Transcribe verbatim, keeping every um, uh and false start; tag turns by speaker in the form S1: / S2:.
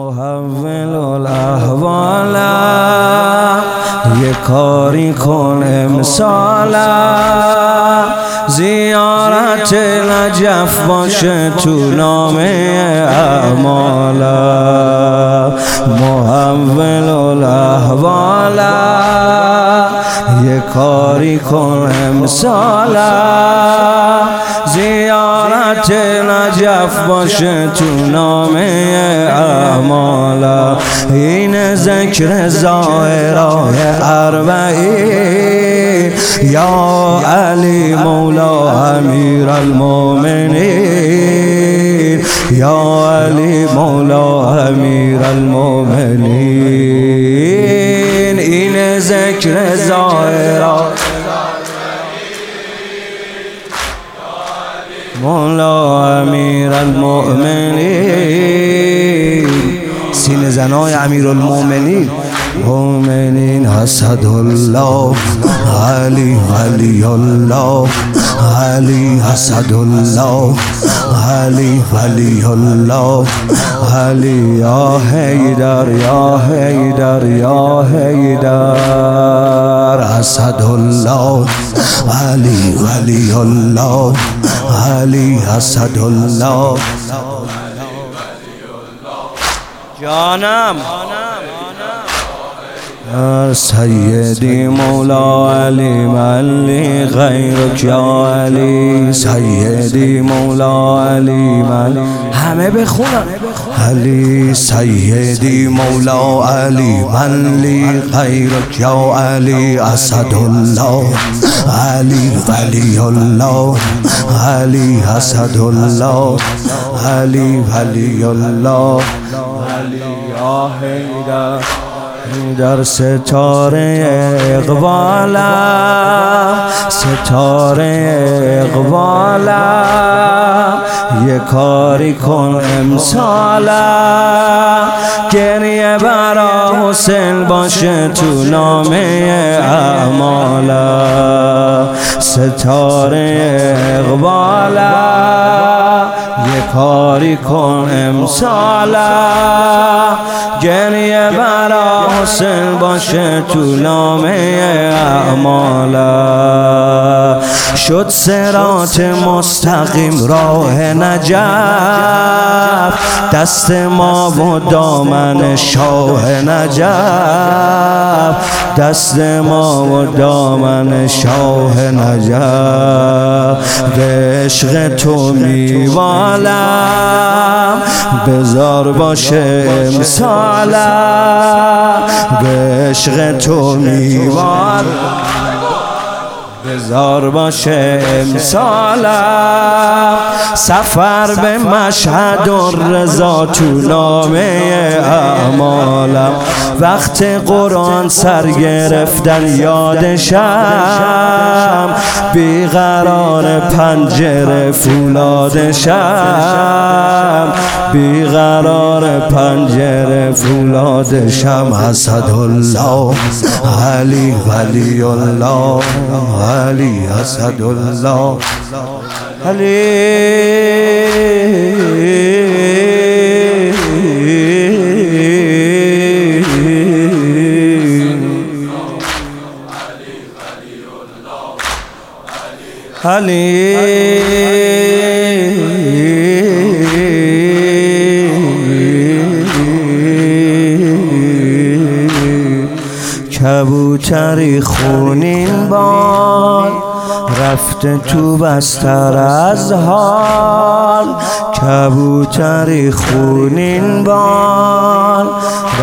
S1: محول الاحوال یه کاری کن امسال زیارت نجف باشه تو نامه اعمال محول الاحوال یه کاری کن امسال زیارت نجف باشه تو نامه اعمال این ذکر ظاهرای اربعین یا علی مولا امیر المؤمنین یا علی مولا امیر المؤمنین این ذکر ظاهرای مولا امیر المؤمنین سینه زنای امیر المؤمنین مؤمنین حسد الله علی ولی الله علی حسد الله علی ولی الله علی یا حیدر یا حیدر یا حیدر حسد الله علی ولی الله علی حسد الله جانم سیدی مولا علی ملی غیرک یا علی سیدی مولا علی ملی همه بخونم علی سیدی مولا علی ملی غیرک یا علی اسد الله علی ولی الله علی اسد الله علی ولی الله علی یا حیدر در ستاره اقبالم ستاره اقبالم یه کاری کن امسالم گریه برا حسین باشه تو نامه اعمالم ستاره اقبالم یه کاری کن امسالم گریه برا حسین باشه تو نامه اعمالم شد صراط مستقیم راه نجف دست ما و دامن شاه نجف دست ما و دامن شاه نجف به عشق تو میوالم بذار باشه امسالم به عشق تو میوالم بذار باشه امسالم سفر به مشهد و رضا تو نامه اعمالم وقت قرآن سر گرفتن یادشم بیقرار پنجره فولادشم بیقرار پنجره فولادشم اسد الله علی ولی الله علی اسد الله علی علی کبوتری خونین بال رفته تو بستر از حال کبوتری خونین بال